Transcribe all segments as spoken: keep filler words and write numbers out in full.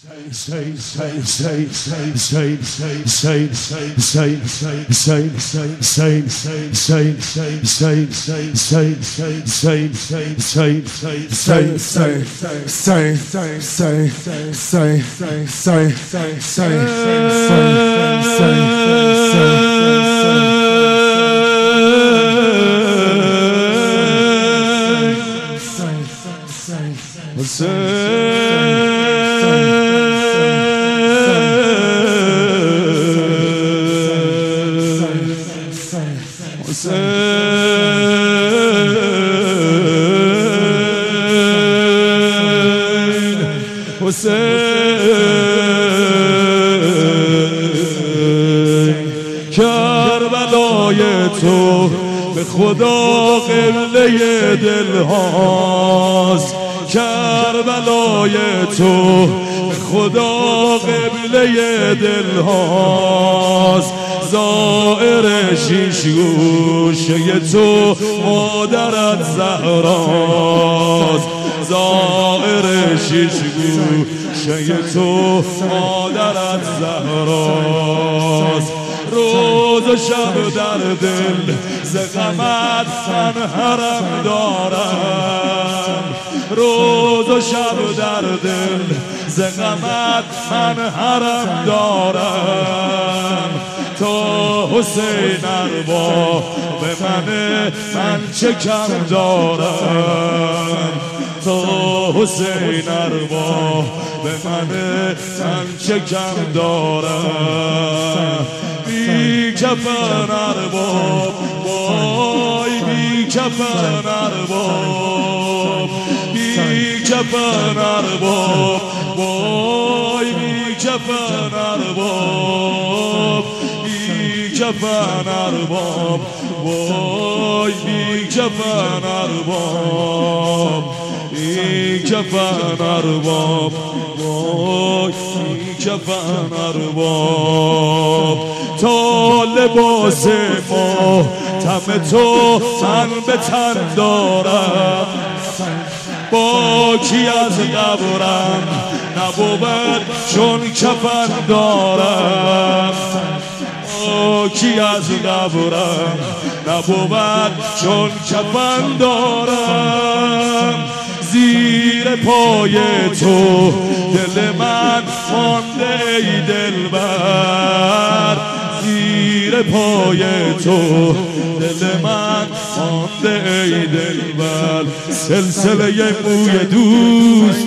کربلای تو به خدا قبله دل هاست، کربلای تو به خدا قبله دل هاست. زائر شیش گوشه تو مادرت زهراست، زائر شیش گوشه تو مادرت زهراست. روز و شب در دل ز غمت من حرم دارم، روز و شب در دل ز غمت من حرم دارم. تا حسین اروا به من من چه کم دارم، تا حسین اروا به من من چه کم دارم. بی کفن ارباب وای بی کفن ارباب، بی کفن ارباب وای بی کفن ارباب، بی کفن ارباب وای بی کفن ارباب، بی کفن ارباب وای بی کفن ارباب. تا لباس ما تم تو من به تن دارم، با کی از قبرم نبود چون کفن دارم، با کی از قبرم نبود چون کفن دارم. زیر پای تو دل من مانده ای دلبر، زیر پای تو دل من مانده ای دلبر. سلسله موی دوست،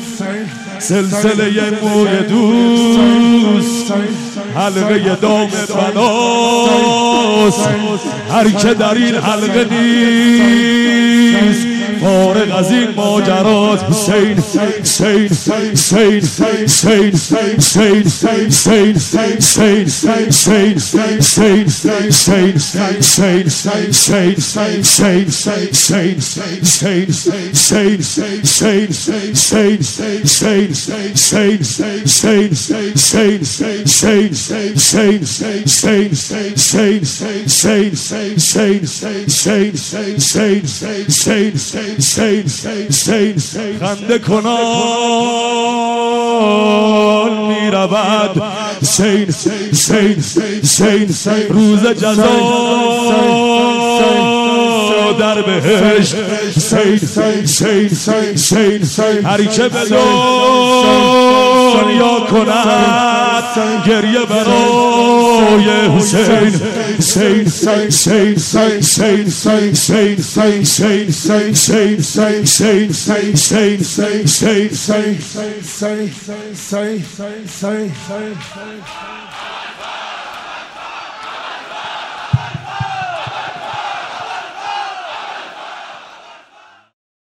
سلسله موی دوست، حلقه دام بناست. هر که در این حلقه نیست فارغ از این ماجرات. حسین حسین حسین حسین حسین حسین حسین حسین حسین حسین حسین خنده کنان می رود حسین حسین حسین روز جزا در بهشت. حسین حسین حسین هر که به دنیا کند گریه برای حسین. حسین حسین حسین حسین حسین حسین